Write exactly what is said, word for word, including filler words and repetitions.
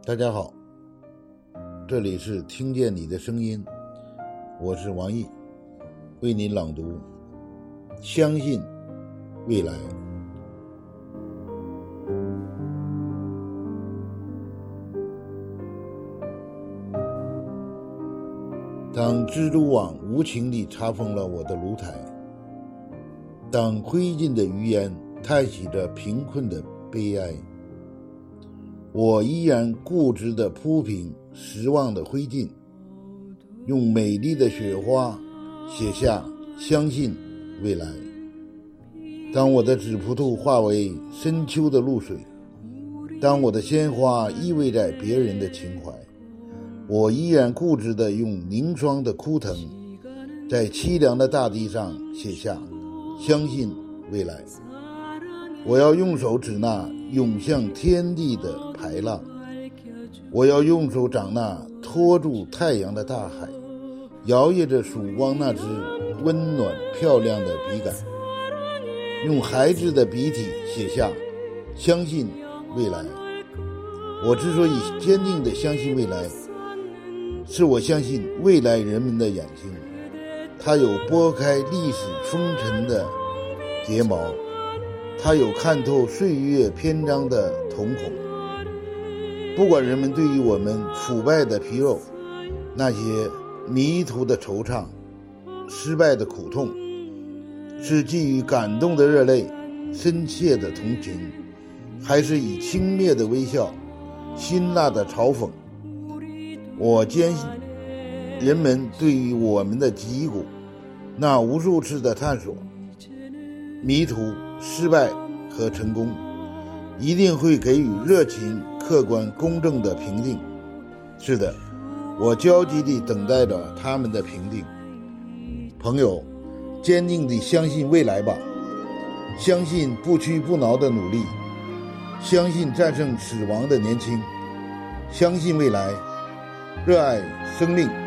大家好，这里是听见你的声音，我是王毅，为您朗读相信未来。当蜘蛛网无情地查封了我的炉台，当灰烬的余烟叹息着贫困的悲哀，我依然固执地铺平失望的灰烬，用美丽的雪花写下相信未来。当我的纸葡萄化为深秋的露水，当我的鲜花依偎在别人的情怀，我依然固执地用凝霜的枯藤，在凄凉的大地上写下相信未来。我要用手指那涌向天地的排浪，我要用手掌那托住太阳的大海，摇曳着曙光那只温暖漂亮的笔杆，用孩子的笔体写下相信未来。我之所以坚定地相信未来，是我相信未来人们的眼睛，它有拨开历史风尘的睫毛，它有看透岁月篇章的瞳孔。不管人们对于我们腐败的皮肉，那些迷途的惆怅，失败的苦痛，是基于感动的热泪，深切的同情，还是以轻蔑的微笑，辛辣的嘲讽，我坚信人们对于我们的脊骨那无数次的探索、迷途、失败和成功，一定会给予热情、客观、公正的评定。是的，我焦急地等待着他们的评定。朋友，坚定地相信未来吧，相信不屈不挠的努力，相信战胜死亡的年轻，相信未来，热爱生命。